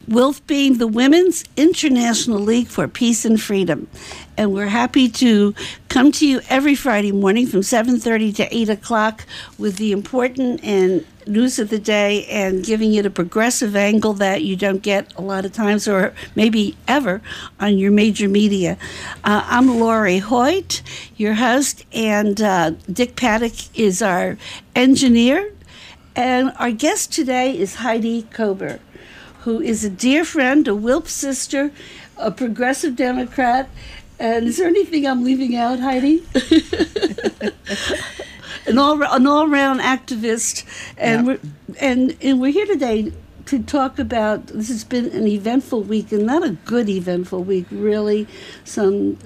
WILF the Women's International League for Peace and Freedom. And we're happy to come to you every Friday morning from 7:30 to 8 o'clock with the important and news of the day and giving you the progressive angle that you don't get a lot of times or maybe ever on your major media. I'm Lori Hoyt, your host, and Dick Paddock is our engineer. And our guest today is Heidi Kober, who is a dear friend, a WILP sister, a progressive Democrat. And is there anything I'm leaving out, Heidi? an all-round activist. And, we're here today to talk about, this has been an eventful week, and not a good eventful week, really. Some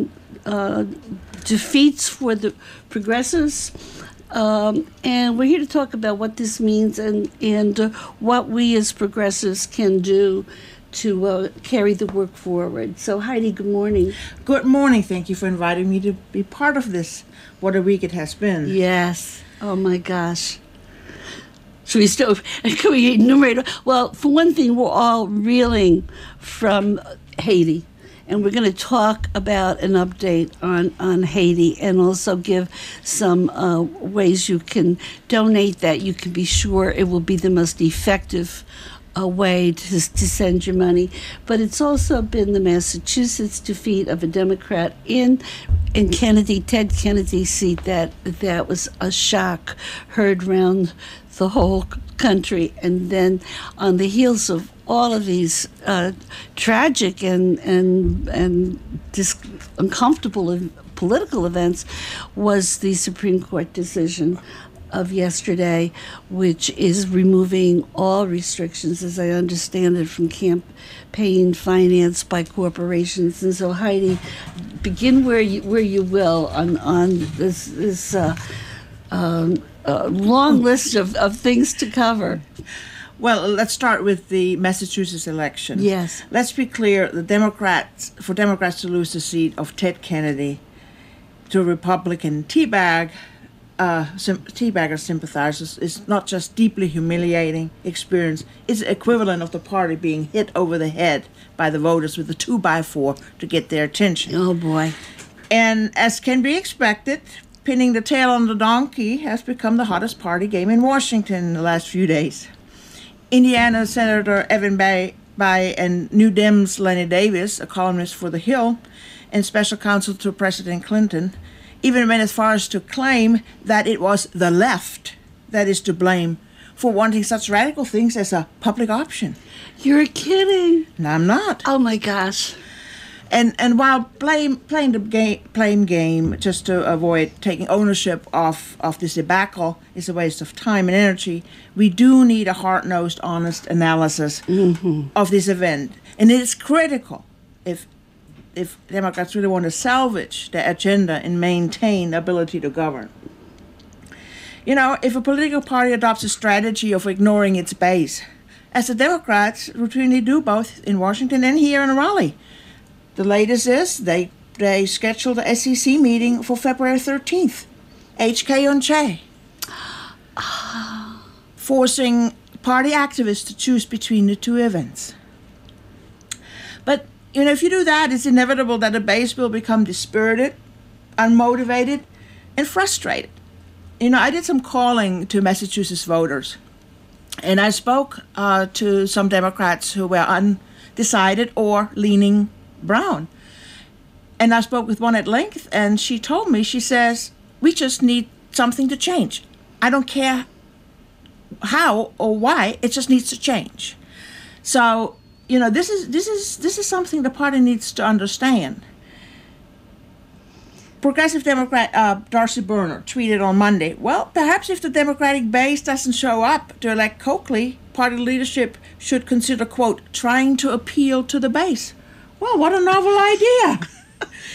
defeats for the progressives. And we're here to talk about what this means and what we as progressives can do to carry the work forward. So, Heidi, good morning. Good morning. Thank you for inviting me to be part of this. What a week it has been. Yes. Oh, my gosh. Can we enumerate? Well, for one thing, we're all reeling from Haiti. And we're going to talk about an update on Haiti and also give some ways you can donate that you can be sure it will be the most effective way to send your money. But it's also been the Massachusetts defeat of a Democrat in Ted Kennedy's seat that was a shock heard around the whole country. And then on the heels of all of these tragic and uncomfortable political events was the Supreme Court decision of yesterday, which is removing all restrictions, as I understand it, from campaign finance by corporations. And so, Heidi, begin where you will on this long list of things to cover. Well, let's start with the Massachusetts election. Yes. Let's be clear, for Democrats to lose the seat of Ted Kennedy to Republican teabagger sympathizers is not just deeply humiliating experience, it's the equivalent of the party being hit over the head by the voters with a 2x4 to get their attention. Oh, boy. And as can be expected, pinning the tail on the donkey has become the hottest party game in Washington in the last few days. Indiana Senator Evan Bayh and New Dems Lenny Davis, a columnist for The Hill and special counsel to President Clinton, even went as far as to claim that it was the left that is to blame for wanting such radical things as a public option. You're kidding. No, I'm not. Oh, my gosh. And while playing the game just to avoid taking ownership of this debacle is a waste of time and energy, we do need a hard-nosed, honest analysis of this event. And it is critical if Democrats really want to salvage their agenda and maintain the ability to govern. You know, if a political party adopts a strategy of ignoring its base, as the Democrats routinely do both in Washington and here in Raleigh, the latest is they scheduled the SEC meeting for February 13th, HK on Che, forcing party activists to choose between the two events. But, you know, if you do that, it's inevitable that the base will become dispirited, unmotivated, and frustrated. You know, I did some calling to Massachusetts voters, and I spoke to some Democrats who were undecided or leaning brown. And I spoke with one at length, and she told me, she says, we just need something to change. I don't care how or why, it just needs to change. So, you know, this is something the party needs to understand. Progressive Democrat Darcy Berner tweeted on Monday, well, perhaps if the Democratic base doesn't show up to elect Coakley, party leadership should consider, quote, trying to appeal to the base. Well, what a novel idea.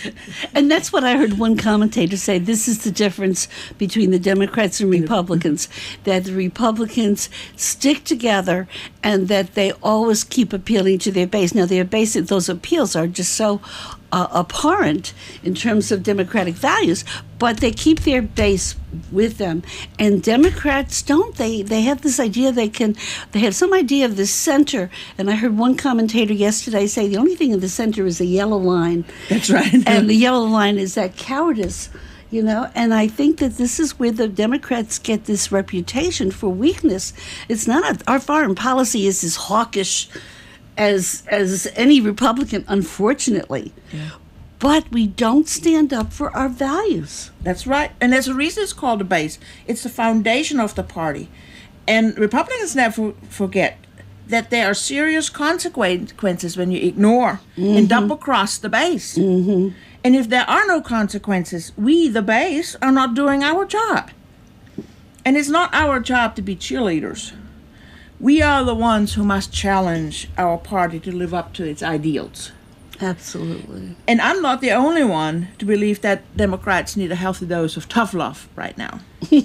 And that's what I heard one commentator say. This is the difference between the Democrats and Republicans, that the Republicans stick together and that they always keep appealing to their base. Now, their base, those appeals are just so abhorrent in terms of democratic values, but they keep their base with them. And Democrats don't. They have this idea they have some idea of the center. And I heard one commentator yesterday say the only thing in the center is a yellow line. That's right. And the yellow line is that cowardice, and I think that this is where the Democrats get this reputation for weakness. It's not our foreign policy is as hawkish as any Republican, unfortunately. Yeah. But we don't stand up for our values. That's right. And there's a reason it's called the base. It's the foundation of the party. And Republicans never forget that there are serious consequences when you ignore and double-cross the base. Mm-hmm. And if there are no consequences, we, the base, are not doing our job. And it's not our job to be cheerleaders. We are the ones who must challenge our party to live up to its ideals. Absolutely. And I'm not the only one to believe that Democrats need a healthy dose of tough love right now.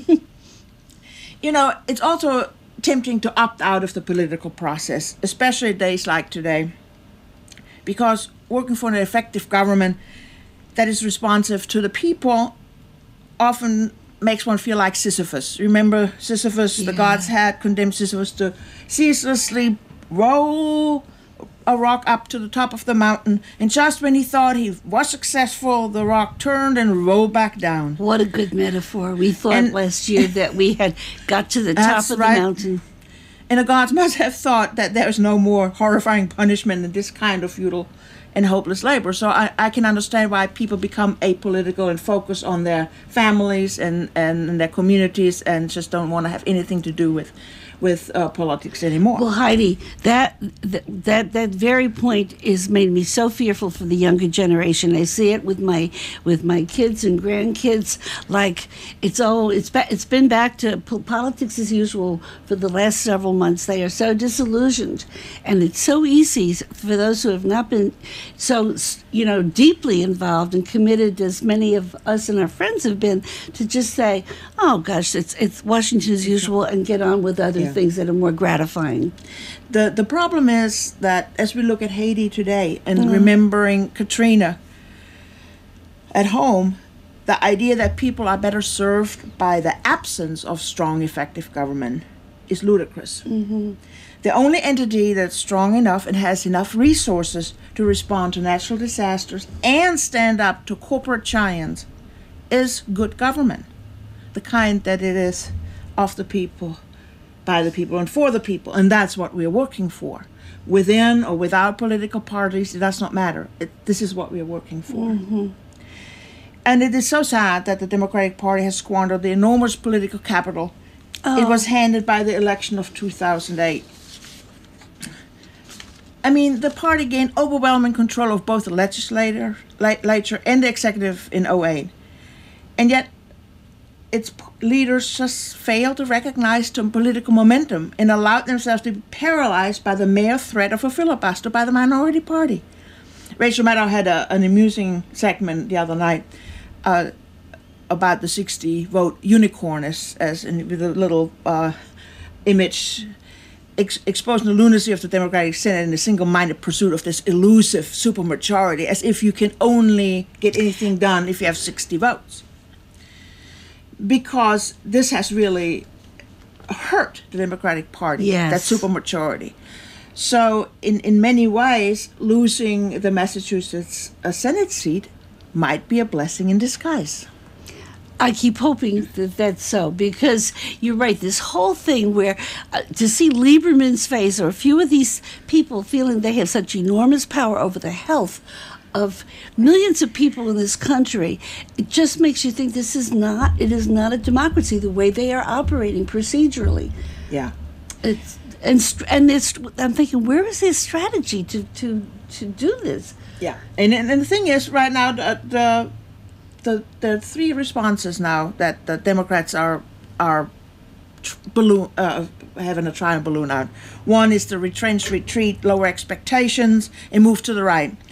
It's also tempting to opt out of the political process, especially days like today, because working for an effective government that is responsive to the people often makes one feel like Sisyphus. Remember Sisyphus? Yeah. The gods had condemned Sisyphus to ceaselessly roll a rock up to the top of the mountain, and just when he thought he was successful, the rock turned and rolled back down. What a good metaphor. We thought last year that we had got to the top of the mountain. And the gods must have thought that there is no more horrifying punishment than this kind of futile and hopeless labor. So I can understand why people become apolitical and focus on their families and their communities and just don't want to have anything to do with politics anymore. Well, Heidi, that very point is made me so fearful for the younger generation. I see it with my kids and grandkids. Like it's been back to politics as usual for the last several months. They are so disillusioned, and it's so easy for those who have not been so deeply involved and committed as many of us and our friends have been to just say, "Oh gosh, it's Washington as usual," and get on with other things that are more gratifying. The problem is that as we look at Haiti today and remembering Katrina at home, the idea that people are better served by the absence of strong, effective government is ludicrous. Mm-hmm. The only entity that's strong enough and has enough resources to respond to natural disasters and stand up to corporate giants is good government, the kind that it is of the people, by the people, and for the people. And that's what we're working for. Within or without political parties, it does not matter. This is what we're working for. Mm-hmm. And it is so sad that the Democratic Party has squandered the enormous political capital it was handed by the election of 2008. I mean, the party gained overwhelming control of both the legislature and the executive in 2008. And yet, its leaders just failed to recognize the political momentum and allowed themselves to be paralyzed by the mere threat of a filibuster by the minority party. Rachel Maddow had an amusing segment the other night about the 60-vote unicorn, with a little image exposing the lunacy of the Democratic Senate in the single-minded pursuit of this elusive supermajority, as if you can only get anything done if you have 60 votes. Because this has really hurt the Democratic Party, that supermajority. So in many ways, losing the Massachusetts Senate seat might be a blessing in disguise. I keep hoping that that's so, because you're right, this whole thing where to see Lieberman's face, or a few of these people feeling they have such enormous power over the health of millions of people in this country, it just makes you think it is not a democracy the way they are operating procedurally. Yeah. I'm thinking, where is their strategy to do this? Yeah. And the thing is, right now, the three responses now that the Democrats are having a try and balloon out. One is the retrench, retreat, lower expectations, and move to the right.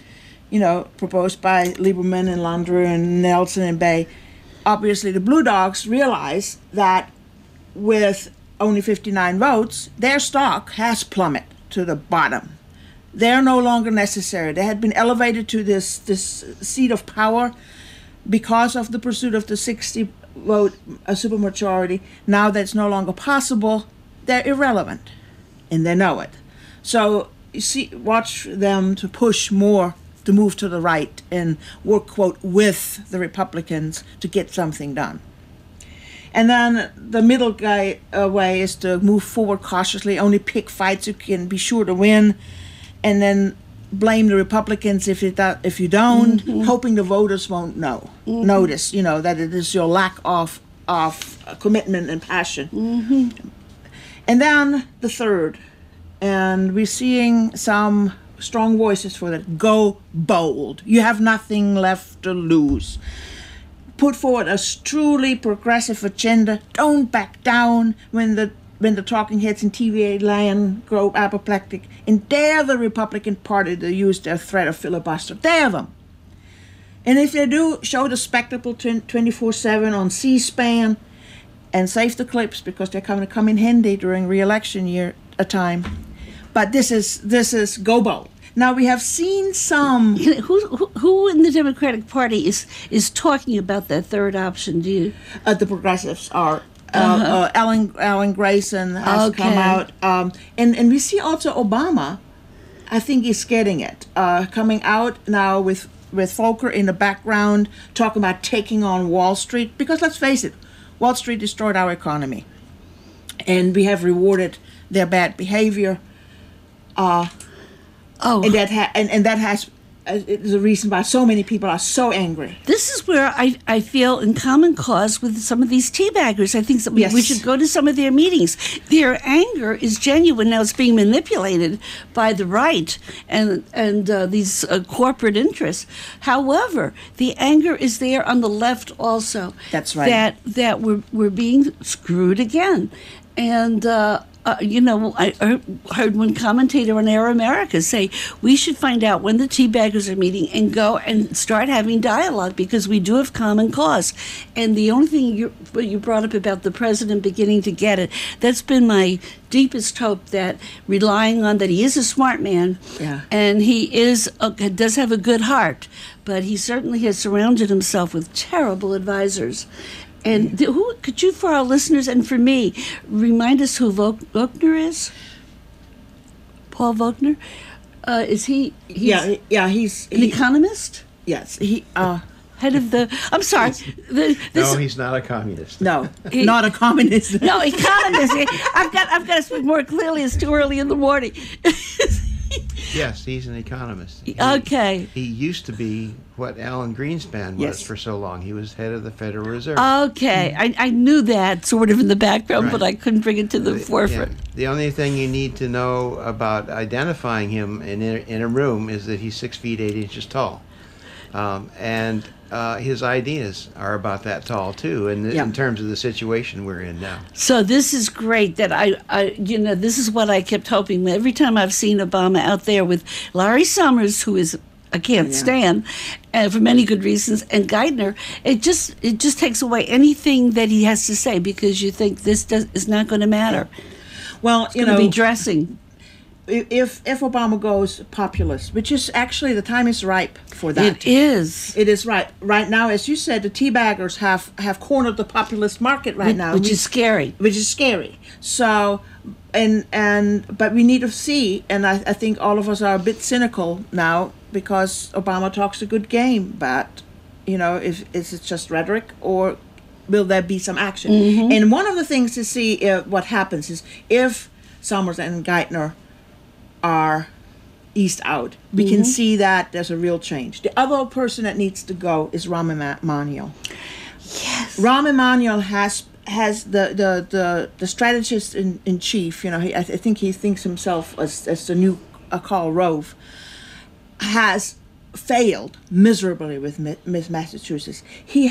proposed by Lieberman and Landry and Nelson and Bay. Obviously, the Blue Dogs realize that with only 59 votes, their stock has plummeted to the bottom. They're no longer necessary. They had been elevated to this seat of power because of the pursuit of the 60-vote supermajority. Now that's no longer possible. They're irrelevant, and they know it. So watch them to push more to move to the right and work, quote, with the Republicans to get something done. And then the middle way is to move forward cautiously, only pick fights you can be sure to win, and then blame the Republicans if you don't, hoping the voters won't notice, that it is your lack of commitment and passion. And then the third, and we're seeing some strong voices for that. Go bold. You have nothing left to lose. Put forward a truly progressive agenda. Don't back down when the talking heads in TVA land grow apoplectic, and dare the Republican Party to use their threat of filibuster. Dare them. And if they do, show the spectacle 24/7 on C-SPAN, and save the clips because they're going to come in handy during re-election year time. But this is go bold. Now we have seen some. Who in the Democratic Party is talking about that third option? Do you? The progressives are. Alan Grayson has come out, and we see also Obama. I think he's getting it, coming out now with Volcker in the background, talking about taking on Wall Street. Because let's face it, Wall Street destroyed our economy, and we have rewarded their bad behavior. And that has is the reason why so many people are so angry. This is where I feel in common cause with some of these teabaggers. I think that we should go to some of their meetings. Their anger is genuine. Now it's being manipulated by the right and these corporate interests. However, the anger is there on the left also. That's right. That we're being screwed again. And I heard one commentator on Air America say we should find out when the teabaggers are meeting and go and start having dialogue because we do have common cause. And the only thing you brought up about the president beginning to get it, that's been my deepest hope, that relying on that he is a smart man, and he does have a good heart, but he certainly has surrounded himself with terrible advisors. And who could you, for our listeners and for me, remind us who Volcker is? Paul Volcker? Is he? He's an economist. Yes, head of the. I'm sorry. No, he's not a communist. No, not a communist. No, economist. I've got to speak more clearly. It's too early in the morning. Yes, he's an economist. Okay. He used to be what Alan Greenspan was for so long. He was head of the Federal Reserve. Okay. I knew that sort of in the background, but I couldn't bring it to the forefront. Yeah. The only thing you need to know about identifying him in a room is that he's 6 feet 8 inches tall. And his ideas are about that tall too, in terms of the situation we're in now. So this is great. That this is what I kept hoping. Every time I've seen Obama out there with Larry Summers, who is I can't stand, for many good reasons, and Geithner, it just takes away anything that he has to say because you think this is not going to matter. Well, it's going to be dressing. If Obama goes populist, which is actually the time is ripe for that. It is. It is right now, as you said, the teabaggers have cornered the populist market now, which is scary. Which is scary. So, but we need to see, and I think all of us are a bit cynical now because Obama talks a good game, but is it just rhetoric or will there be some action? Mm-hmm. And one of the things to see what happens is if Summers and Geithner are eased out, we can see that there's a real change. The other person that needs to go is Rahm Emanuel. Yes. Rahm Emanuel has the strategist in chief. I think he thinks himself as the new Karl Rove. Has failed miserably with Massachusetts.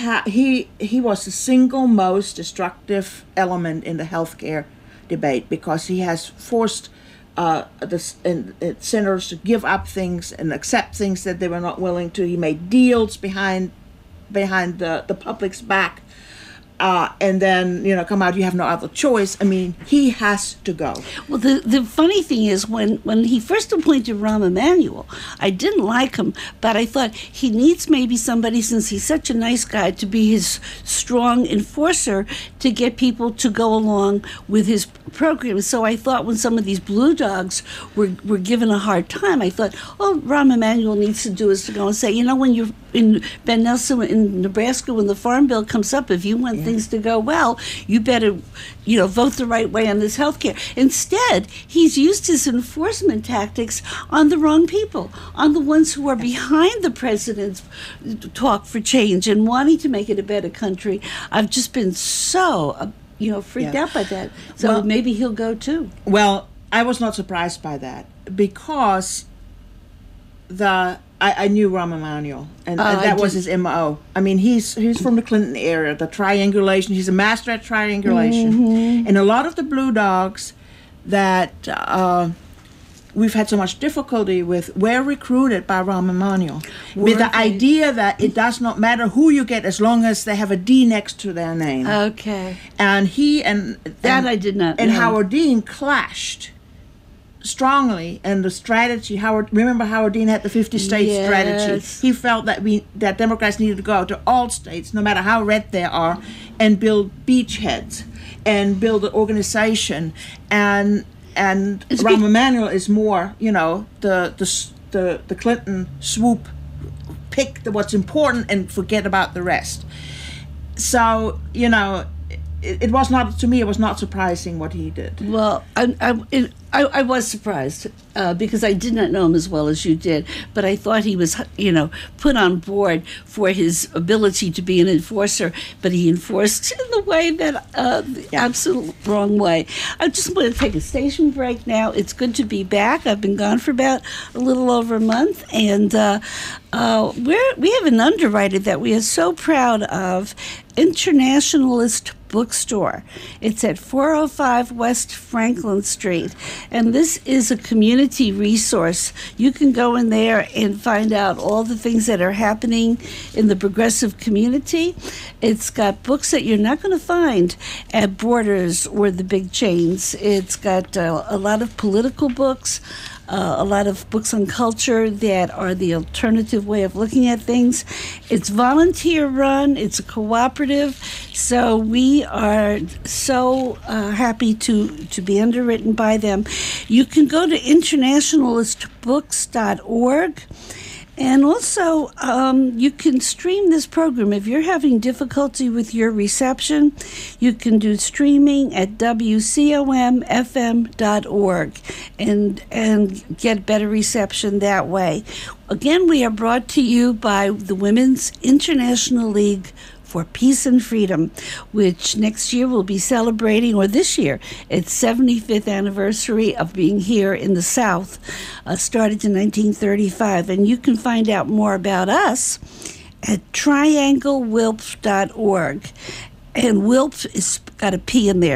He was the single most destructive element in the healthcare debate because he has forced senators to give up things and accept things that they were not willing to. He made deals behind the public's back, and then come out. You have no other choice. I mean, he has to go. Well, the funny thing is when he first appointed Rahm Emanuel, I didn't like him, but I thought he needs maybe somebody, since he's such a nice guy, to be his strong enforcer to get people to go along with his program. So I thought when some of these blue dogs were given a hard time, I thought, Rahm Emanuel needs to do is to go and say, when you're in Ben Nelson in Nebraska, when the Farm Bill comes up, if you want things to go well, you better, vote the right way on this health care. Instead, he's used his enforcement tactics on the wrong people, on the ones who are behind the president's talk for change and wanting to make it a better country. I've just been so, freaked out by that. So maybe he'll go too. Well, I was not surprised by that because I knew Rahm Emanuel, and that was his MO. I mean, he's from the Clinton era, the triangulation. He's a master at triangulation. Mm-hmm. And a lot of the blue dogs that we've had so much difficulty with were recruited by Rahm Emanuel with the idea that it does not matter who you get as long as they have a D next to their name. Okay. And he and I did not and know. Howard Dean clashed strongly, and the strategy. Remember Howard Dean had the 50-state strategy. He felt that Democrats needed to go out to all states, no matter how red they are, and build beachheads and build an organization. And Rahm Emanuel is more, the Clinton swoop, pick what's important and forget about the rest. So it was not, to me, it was not surprising what he did. Well, I was surprised because I did not know him as well as you did, but I thought he was, put on board for his ability to be an enforcer, but he enforced in the way that, the absolute wrong way. I just want to take a station break now. It's good to be back. I've been gone for about a little over a month, and we have an underwriter that we are so proud of, Internationalist Bookstore. It's at 405 West Franklin Street, and this is a community resource. You can go in there and find out all the things that are happening in the progressive community. It's got books that you're not going to find at Borders or the big chains. It's got a lot of political books, a lot of books on culture that are the alternative way of looking at things. It's volunteer run. It's a cooperative. So we are so happy to be underwritten by them. You can go to internationalistbooks.org. And also, you can stream this program. If you're having difficulty with your reception, you can do streaming at WCOMFM.org and get better reception that way. Again, we are brought to you by the Women's International League for Peace and Freedom, which next year will be celebrating, or this year, its 75th anniversary of being here in the South, started in 1935. And you can find out more about us at trianglewilpf.org. And WILPF is got a P in there,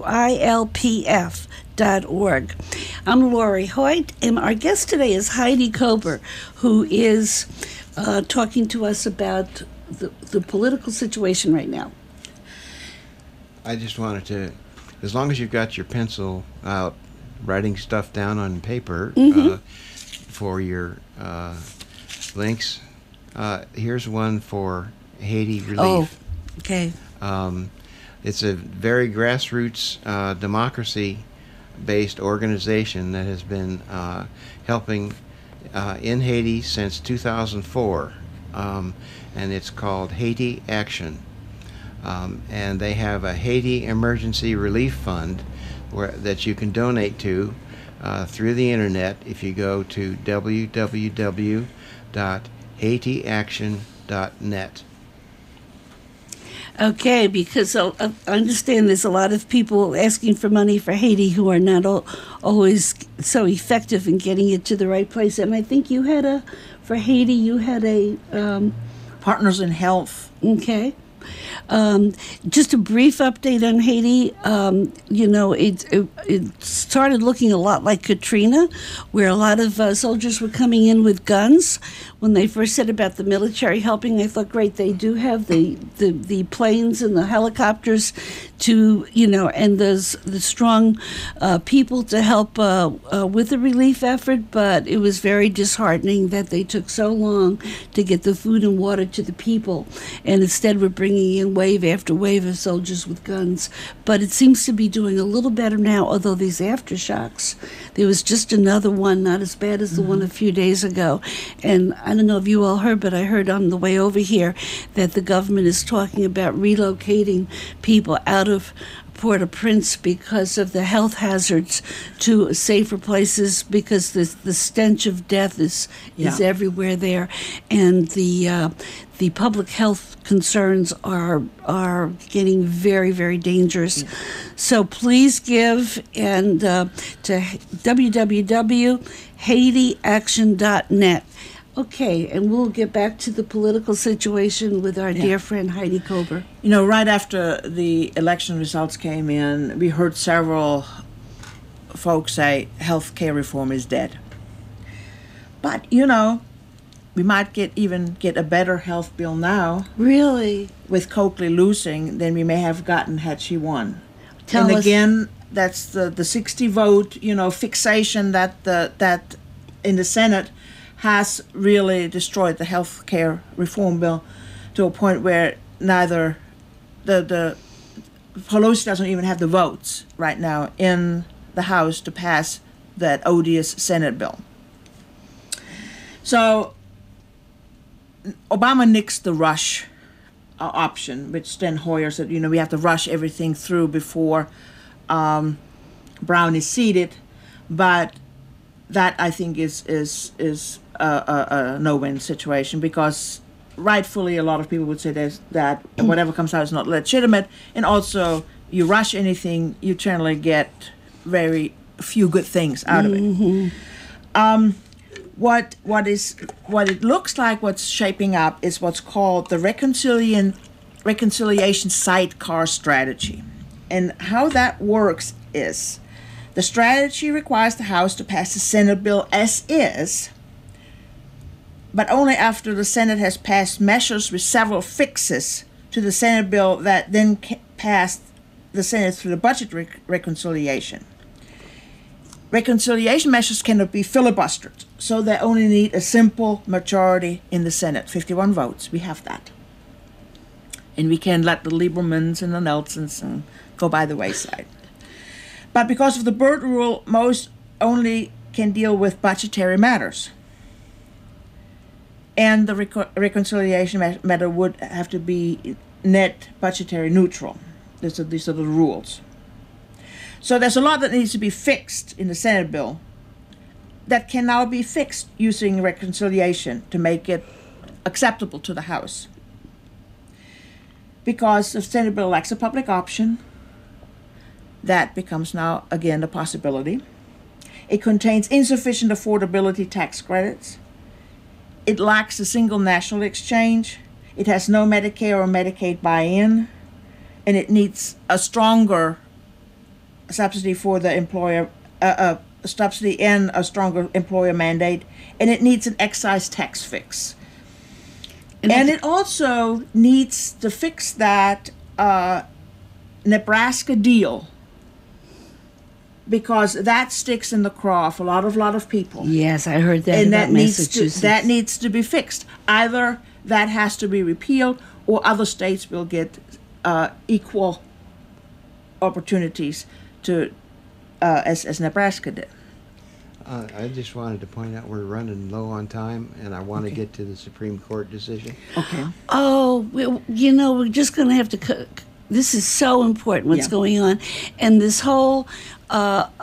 WILPF.org. I'm Lori Hoyt, and our guest today is Heidi Kober, who is talking to us about the political situation right now. I just wanted to, as long as you've got your pencil out, writing stuff down on paper for your links, here's one for Haiti Relief. Oh, okay. It's a very grassroots democracy-based organization that has been helping in Haiti since 2004. And it's called Haiti Action. And they have a Haiti Emergency Relief Fund that you can donate to through the internet if you go to www.haitiaction.net. Okay, because I understand there's a lot of people asking for money for Haiti who are not always so effective in getting it to the right place. And I think you had for Haiti, you had a... Partners in Health. Okay. Just a brief update on Haiti. It started looking a lot like Katrina, where a lot of soldiers were coming in with guns. When they first said about the military helping, I thought, great, they do have the planes and the helicopters to, and the strong people to help with the relief effort, but it was very disheartening that they took so long to get the food and water to the people, and instead we're bringing in wave after wave of soldiers with guns. But it seems to be doing a little better now, although these aftershocks, there was just another one, not as bad as the one a few days ago. And I don't know if you all heard, but I heard on the way over here that the government is talking about relocating people out of Port-au-Prince because of the health hazards to safer places, because the stench of death is everywhere there, and the public health concerns are getting very, very dangerous. Yeah. So please give and to www.haitiaction.net. Okay, and we'll get back to the political situation with our dear friend Heidi Kober. Right after the election results came in, we heard several folks say health care reform is dead. But, we might get a better health bill now. Really? With Coakley losing than we may have gotten had she won. Tell us. Again, that's the 60 vote, fixation that in the Senate has really destroyed the health care reform bill to a point where neither the Pelosi doesn't even have the votes right now in the House to pass that odious Senate bill. So Obama nixed the rush option, which Sten Hoyer said, we have to rush everything through before Brown is seated, but that I think is a no-win situation, because rightfully a lot of people would say that whatever comes out is not legitimate, and also you rush anything, you generally get very few good things out of it. What it looks like, what's shaping up is what's called the reconciliation sidecar strategy, and how that works is the strategy requires the House to pass the Senate bill as is, but only after the Senate has passed measures with several fixes to the Senate bill that then passed the Senate through the budget reconciliation. Reconciliation measures cannot be filibustered, so they only need a simple majority in the Senate, 51 votes. We have that. And we can let the Liebermans and the Nelsons go by the wayside. But because of the Byrd rule, most only can deal with budgetary matters. And the reconciliation matter would have to be net budgetary neutral. These are the rules. So there's a lot that needs to be fixed in the Senate bill that can now be fixed using reconciliation to make it acceptable to the House. Because the Senate bill lacks a public option, that becomes now again a possibility. It contains insufficient affordability tax credits. It lacks a single national exchange. It has no Medicare or Medicaid buy-in, and it needs a stronger subsidy for the employer, a subsidy and a stronger employer mandate, and it needs an excise tax fix. And it also needs to fix that Nebraska deal, because that sticks in the craw for a lot of people. Yes, I heard that and about Massachusetts. That needs to be fixed. Either that has to be repealed, or other states will get equal opportunities to, as Nebraska did. I just wanted to point out we're running low on time, and I want to get to the Supreme Court decision. Okay. Oh, we're just going to have to. This is so important, what's going on. And this whole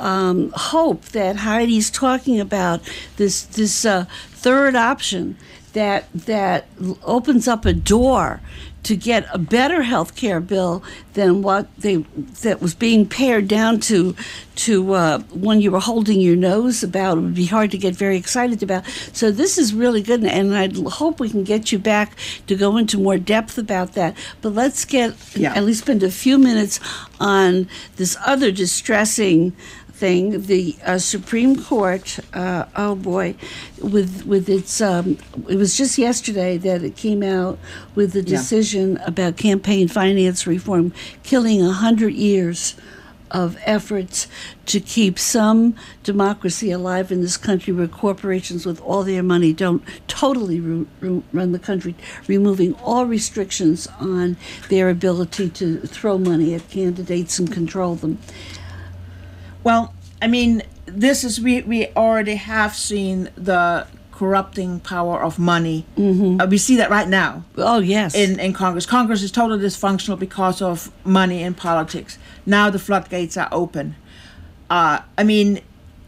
hope that Heidi's talking about, this third option that opens up a door to get a better health care bill than that was being pared down to when you were holding your nose about. It would be hard to get very excited about. So this is really good, and I hope we can get you back to go into more depth about that. But let's at least spend a few minutes on this other distressing thing, the Supreme Court. Oh boy, with its it was just yesterday that it came out with the decision about campaign finance reform, killing 100 years of efforts to keep some democracy alive in this country, where corporations with all their money don't totally run the country, removing all restrictions on their ability to throw money at candidates and control them. Well, I mean, we already have seen the corrupting power of money. Mm-hmm. We see that right now. Oh, yes. In Congress. Congress is totally dysfunctional because of money in politics. Now the floodgates are open. I mean,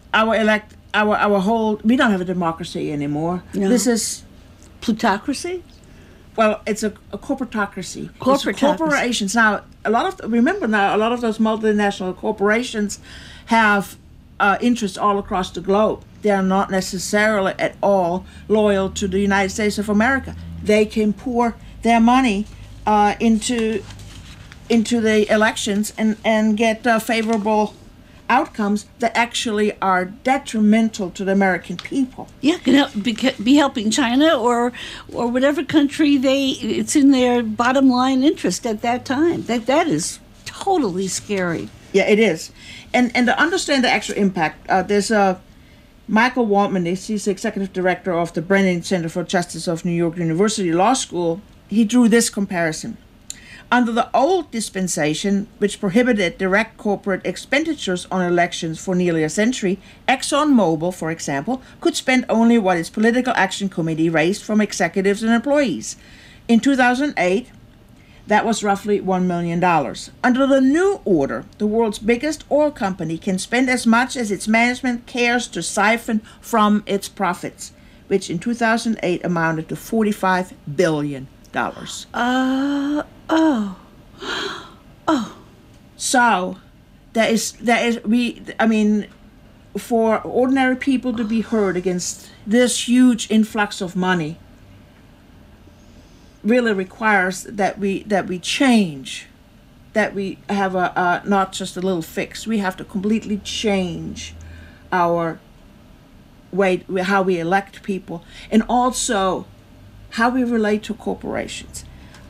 our whole, we don't have a democracy anymore. No. This is plutocracy? Well, it's a corporatocracy. Corporatocracy. It's corporations. Now, a lot of those multinational corporations have interests all across the globe. They are not necessarily at all loyal to the United States of America. They can pour their money into the elections and get favorable outcomes that actually are detrimental to the American people. Yeah, can be helping China or whatever country it's in their bottom line interest at that time. That is totally scary. Yeah, it is. And to understand the actual impact, there's Michael Waldman, he's the executive director of the Brennan Center for Justice of New York University Law School. He drew this comparison. Under the old dispensation, which prohibited direct corporate expenditures on elections for nearly a century, ExxonMobil, for example, could spend only what its political action committee raised from executives and employees. In 2008, that was roughly $1 million. Under the new order, the world's biggest oil company can spend as much as its management cares to siphon from its profits, which in 2008 amounted to $45 billion. So for ordinary people to be heard against this huge influx of money really requires that we change, that we have a not just a little fix. We have to completely change our way, how we elect people, and also how we relate to corporations.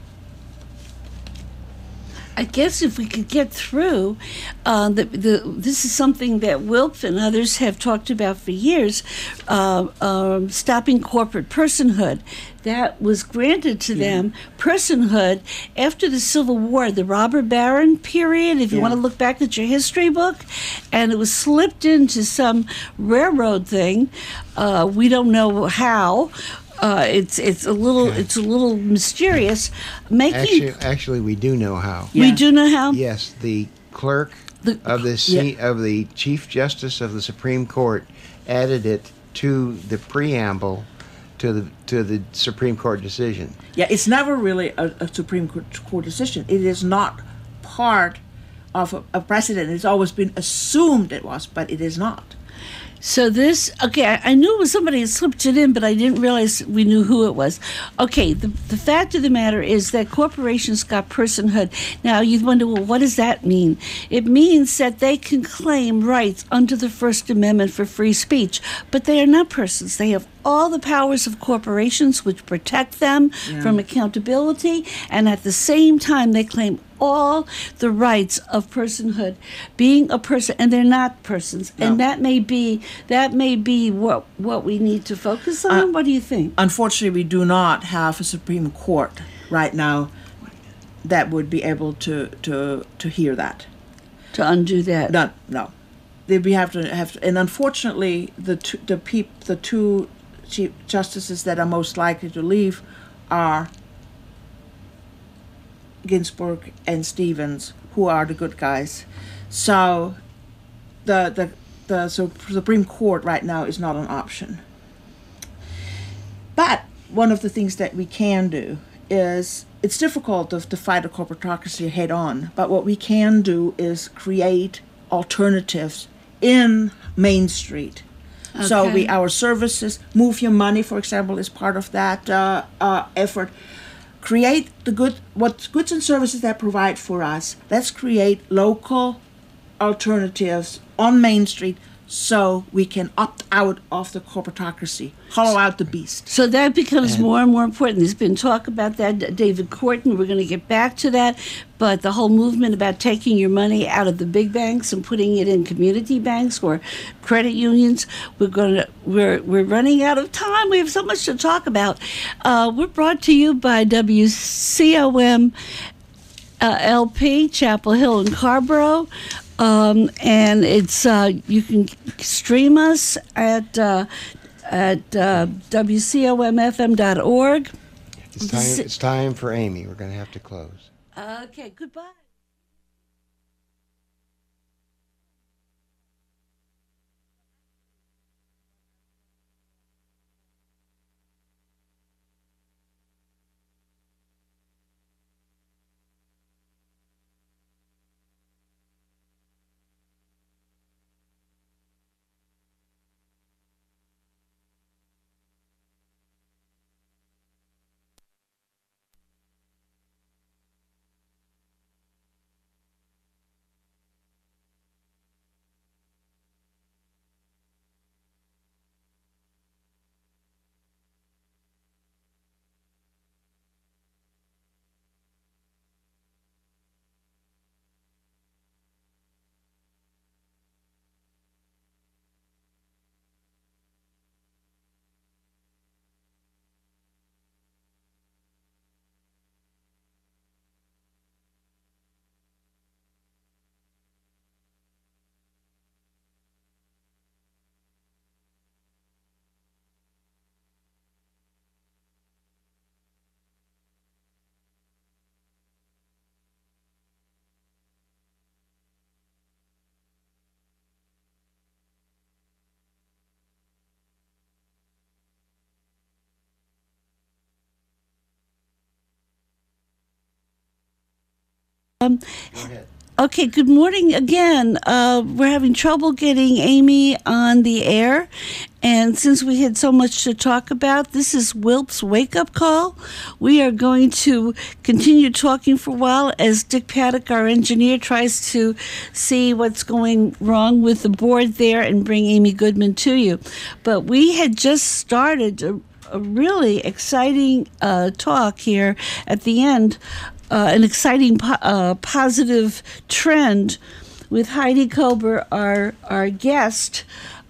I guess if we could get through, this is something that Wilf and others have talked about for years, stopping corporate personhood. That was granted to them, personhood, after the Civil War, the robber baron period, if you want to look back at your history book, and it was slipped into some railroad thing. We don't know how. It's a little mysterious. Actually, we do know how. We do know how. Yes, the clerk of the Chief Justice of the Supreme Court added it to the preamble to the Supreme Court decision. Yeah, it's never really a Supreme Court decision. It is not part of a precedent. It's always been assumed it was, but it is not. So I knew it was somebody that slipped it in, but I didn't realize we knew who it was. Okay, the fact of the matter is that corporations got personhood. Now, you wonder, well, what does that mean? It means that they can claim rights under the First Amendment for free speech, but they are not persons. They have all the powers of corporations, which protect them from accountability, and at the same time, they claim all the rights of personhood, being a person, and they're not persons. No. And that may be what we need to focus on. What do you think? Unfortunately, we do not have a Supreme Court right now that would be able to hear that, to undo that. No. We have to, and unfortunately, the two Chief Justices that are most likely to leave are Ginsburg and Stevens, who are the good guys. So the Supreme Court right now is not an option. But one of the things that we can do is, it's difficult to fight a corporatocracy head on, but what we can do is create alternatives in Main Street. So Okay. our services, Move Your Money, for example, is part of that effort. Create what goods and services that provide for us. Let's create local alternatives on Main Street so we can opt out of the corporatocracy, hollow out the beast. So that becomes more and more important. There's been talk about that. David Corton, we're going to get back to that. But the whole movement about taking your money out of the big banks and putting it in community banks or credit unions, we're running out of time. We have so much to talk about. We're brought to you by WCOM LP, Chapel Hill and Carborough. And it's you can stream us at WCOMFM.org. It's time for Amy. We're going to have to close. Okay, goodbye. Go ahead. Okay, good morning again. We're having trouble getting Amy on the air. And since we had so much to talk about, this is Wilp's wake-up call. We are going to continue talking for a while as Dick Paddock, our engineer, tries to see what's going wrong with the board there and bring Amy Goodman to you. But we had just started a really exciting talk here at the end, an exciting positive trend with Heidi Kober, our guest,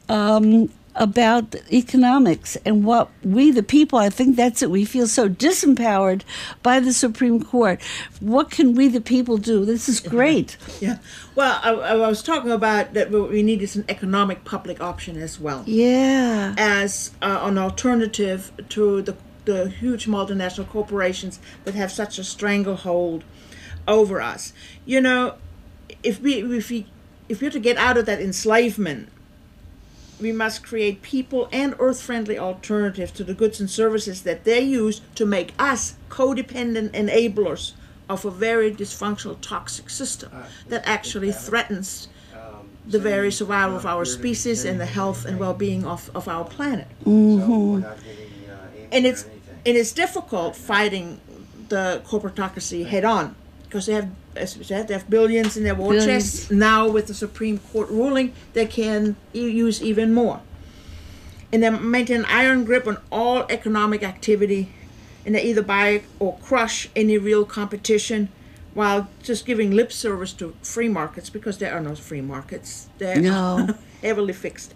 about economics and what we, the people, I think that's it. We feel so disempowered by the Supreme Court. What can we, the people, do? This is great. Yeah. Well, I was talking about that we need is an economic public option as well. Yeah. As an alternative to the huge multinational corporations that have such a stranglehold over us. You know, if we're to get out of that enslavement, we must create people and earth-friendly alternatives to the goods and services that they use to make us codependent enablers of a very dysfunctional, toxic system that actually threatens the very survival of our species and the health and well-being of our planet. Mm-hmm. And it's difficult fighting the corporatocracy head-on because they have, as we said, they have billions in their war chests. Now with the Supreme Court ruling, they can use even more. And they maintain an iron grip on all economic activity, and they either buy or crush any real competition while just giving lip service to free markets, because there are no free markets. They're heavily fixed.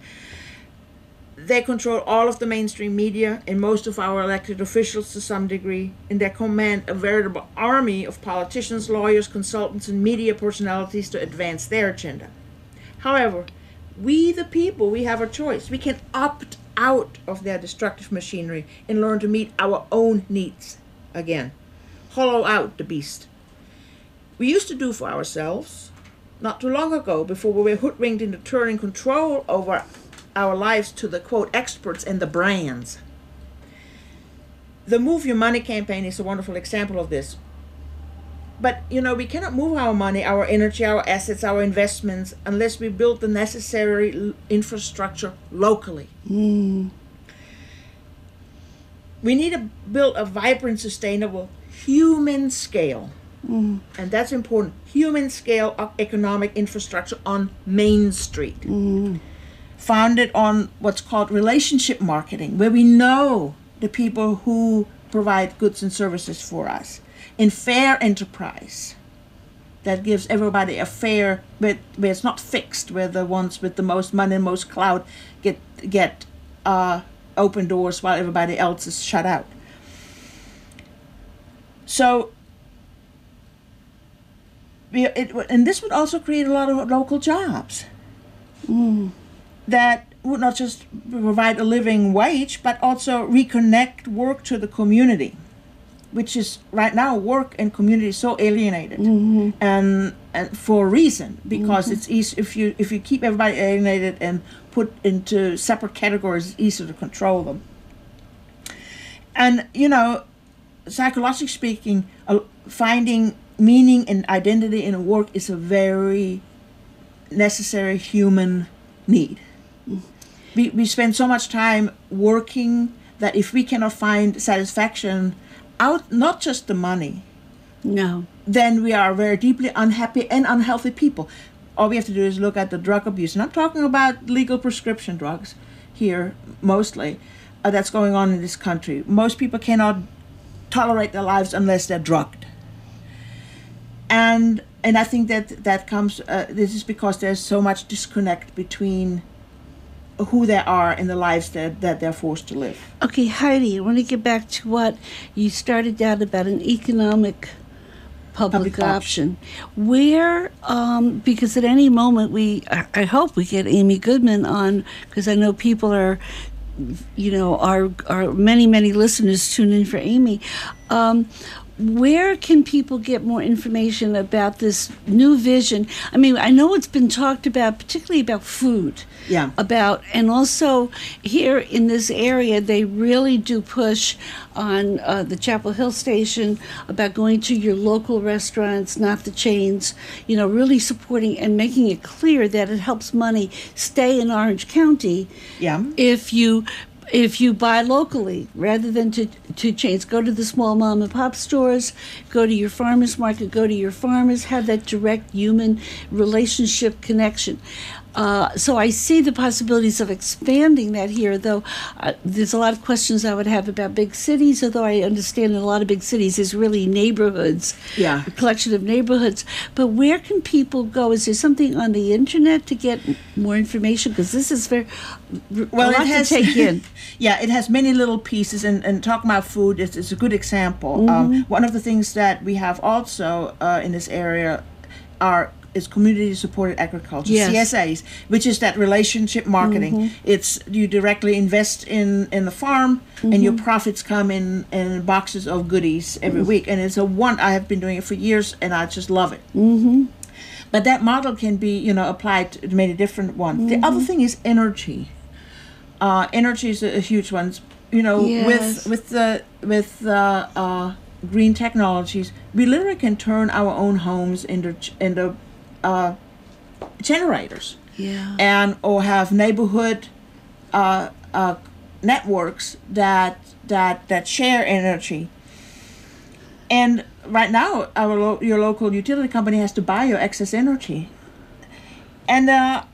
They control all of the mainstream media and most of our elected officials to some degree, and they command a veritable army of politicians, lawyers, consultants, and media personalities to advance their agenda. However, we the people, we have a choice. We can opt out of their destructive machinery and learn to meet our own needs again. Hollow out the beast. We used to do for ourselves not too long ago, before we were hoodwinked into turning control over our lives to the, quote, experts and the brands. the Move Your Money campaign is a wonderful example of this. But, we cannot move our money, our energy, our assets, our investments, unless we build the necessary infrastructure locally. Mm. We need to build a vibrant, sustainable, human scale. Mm. And that's important. Human scale of economic infrastructure on Main Street. Mm. Founded on what's called relationship marketing, where we know the people who provide goods and services for us. In fair enterprise that gives everybody a fair, where it's not fixed, where the ones with the most money and most clout get open doors while everybody else is shut out. So, and this would also create a lot of local jobs that would not just provide a living wage, but also reconnect work to the community, which is right now work and community is so alienated, and for a reason, because it's easy if you keep everybody alienated and put into separate categories, it's easier to control them. And psychologically speaking, finding meaning and identity in work is a very necessary human need. We spend so much time working that if we cannot find satisfaction out, not just the money, No. then we are very deeply unhappy and unhealthy people. All we have to do is look at the drug abuse. And I'm talking about legal prescription drugs here mostly that's going on in this country. Most people cannot tolerate their lives unless they're drugged. And I think that comes, this is because there's so much disconnect between who they are and the lives that they're forced to live. Okay, Heidi, I want to get back to what you started out about an economic public option. Where, because at any moment I hope we get Amy Goodman on, because I know people are, our many listeners tune in for Amy. Where can people get more information about this new vision? I mean, I know it's been talked about, particularly about food. Yeah. And also here in this area, they really do push on the Chapel Hill station about going to your local restaurants, not the chains, really supporting and making it clear that it helps money stay in Orange County. Yeah. If you buy locally rather than to chains. Go to the small mom and pop stores, go to your farmer's market, go to your farmers, have that direct human relationship connection. So I see the possibilities of expanding that here, though there's a lot of questions I would have about big cities, although I understand in a lot of big cities is really neighborhoods, a collection of neighborhoods. But where can people go? Is there something on the internet to get more information? Because this is a lot to take in. Yeah, it has many little pieces, and talking about food is a good example. One of the things that we have also in this area is community-supported agriculture, yes. CSAs, which is that relationship marketing. It's you directly invest in the farm, and your profits come in boxes of goodies every week. And it's I have been doing it for years, and I just love it. But that model can be, applied to many different ones. The other thing is energy. Energy is a huge one. Yes. With the green technologies, we literally can turn our own homes into generators, or have neighborhood networks that share energy. And right now, your local utility company has to buy your excess energy. And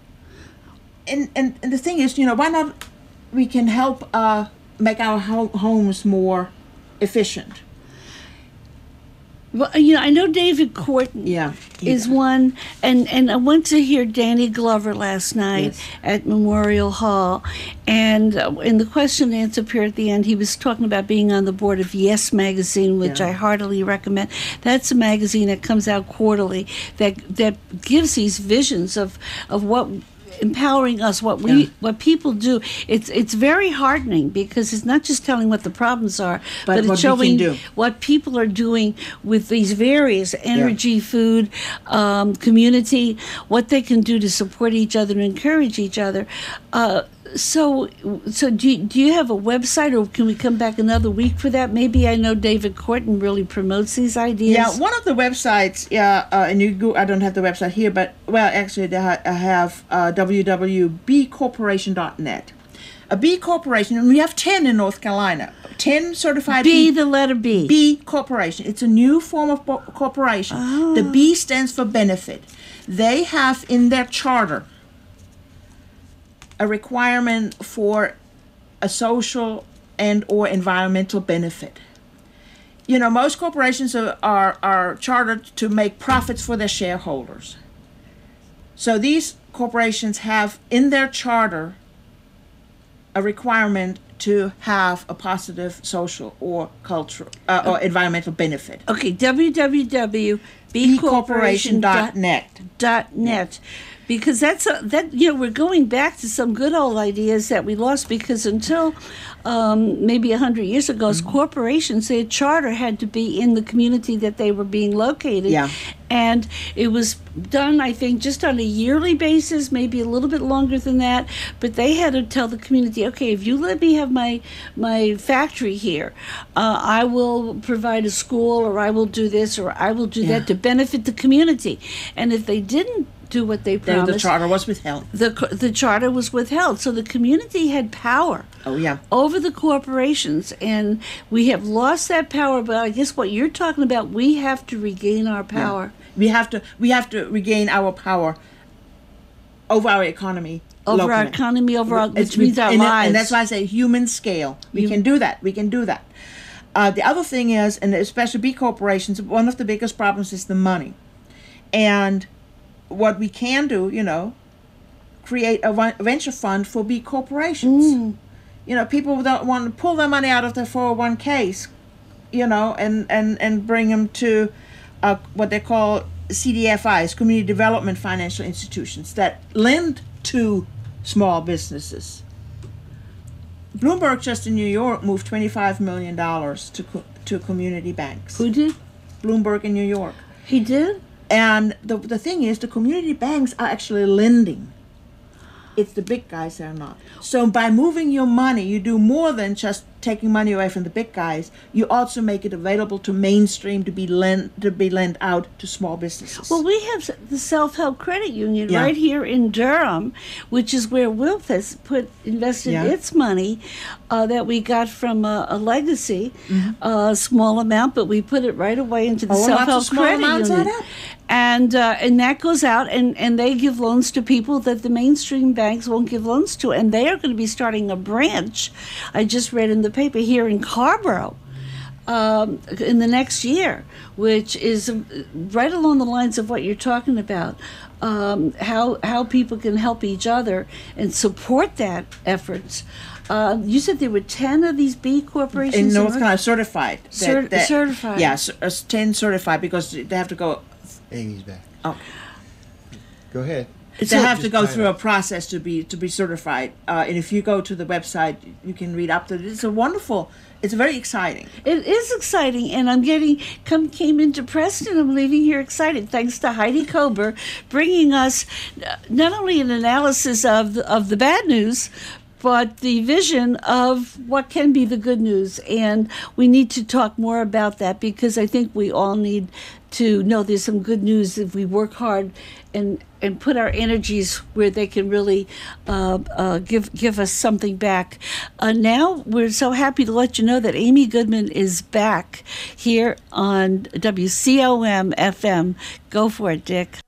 the thing is, why not? We can help make our homes more efficient. Well, I know David Korten is one, and I went to hear Danny Glover last night at Memorial Hall, and in the question and answer period at the end, he was talking about being on the board of Yes Magazine, which I heartily recommend. That's a magazine that comes out quarterly that gives these visions of what empowering us, what people do. It's very heartening because it's not just telling what the problems are, but it's showing what people are doing with these various energy, food, community, what they can do to support each other and encourage each other. So do you have a website, or can we come back another week for that? Maybe I know David Corton really promotes these ideas. Yeah, one of the websites, and you go, I don't have the website here, but, well, actually, I have www.bcorporation.net. A B Corporation, and we have 10 in North Carolina, 10 certified B, the letter B. B Corporation. It's a new form of corporation. Oh. The B stands for benefit. They have in their charter a requirement for a social and or environmental benefit. You know, most corporations are chartered to make profits for their shareholders. So these corporations have in their charter a requirement to have a positive social or cultural or environmental benefit. Okay, www.bcorporation.net. Because we're going back to some good old ideas that we lost, because until maybe 100 years ago, as corporations, their charter had to be in the community that they were being located. Yeah. And it was done, I think, just on a yearly basis, maybe a little bit longer than that. But they had to tell the community, okay, if you let me have my factory here, I will provide a school, or I will do this, or I will do that to benefit the community. And if they didn't do what they promised, the charter was withheld. The charter was withheld. So the community had power over the corporations, and we have lost that power. But I guess what you're talking about, we have to regain our power. Yeah. We have to regain our power over our economy. Over locally. our economy, which means our lives. And that's why I say human scale. We can do that. The other thing is, and especially B corporations, one of the biggest problems is the money. And what we can do, create a venture fund for B corporations. People don't want to pull their money out of their 401ks, and bring them to what they call CDFIs, Community Development Financial Institutions, that lend to small businesses. Bloomberg just in New York moved $25 million to community banks. Who did? Bloomberg in New York. He did? And the thing is, the community banks are actually lending. It's the big guys that are not. So by moving your money, you do more than just taking money away from the big guys. You also make it available to mainstream to be lent out to small businesses. Well, we have the Self-Help Credit Union right here in Durham, which is where Wilf has invested its money that we got from a legacy, a small amount, but we put it right away into the Self-Help Credit Union. And that goes out, and they give loans to people that the mainstream banks won't give loans to. And they are going to be starting a branch, I just read in the paper, here in Carborough in the next year, which is right along the lines of what you're talking about, how people can help each other and support that efforts. You said there were 10 of these B corporations? In North Carolina, certified. Certified. Yes, 10 certified, because they have to go... Amy's back. Oh. Go ahead. They have to go through a process to be certified. And if you go to the website, you can read up to it. It's very exciting. It is exciting, and came into Preston. I'm leaving here excited, thanks to Heidi Kober, bringing us not only an analysis of the bad news, but the vision of what can be the good news. And we need to talk more about that, because I think we all need to know there's some good news if we work hard and put our energies where they can really give us something back. Now we're so happy to let you know that Amy Goodman is back here on WCOM FM. Go for it, Dick.